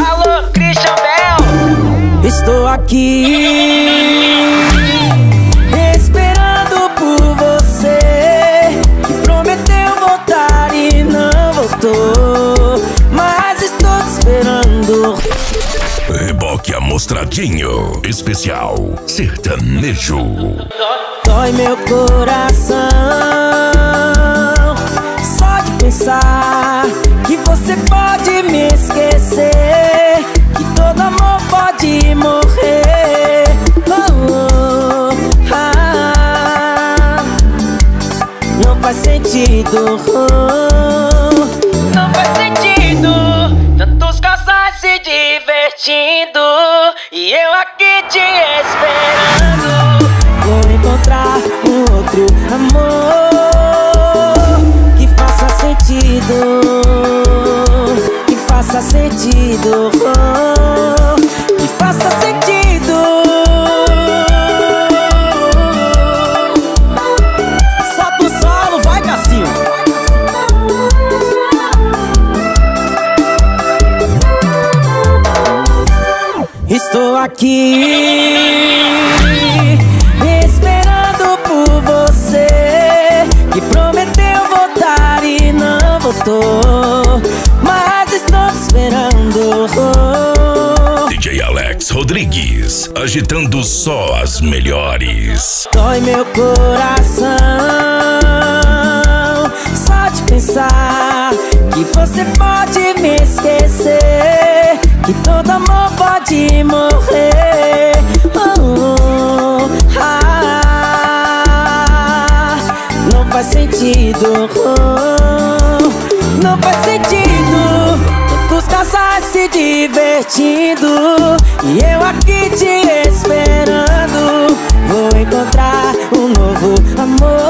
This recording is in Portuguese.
Alô, Christian Bell. Estou aqui esperando por você, que prometeu voltar e não voltou, mas estou te esperando. Reboque Amostradinho Especial Sertanejo. Dói meu coração só de pensar que você pode me esquecer, que todo amor pode morrer. Não faz sentido. Não faz sentido tantos casais se divertindo e eu aqui te esperando. Vou encontrar um outro amor que faça sentido, que faça sentido, que faça sentido. Solta o solo, vai, Cassinho. Estou aqui esperando por você, que prometeu voltar e não voltou, mas estou te esperando. DJ Alex Rodrigues, agitando só as melhores. Dói meu coração só de pensar que você pode me esquecer, que todo amor pode morrer. Não faz sentido. Não faz sentido tantos casais se divertindo e eu aqui te esperando. Vou encontrar um novo amor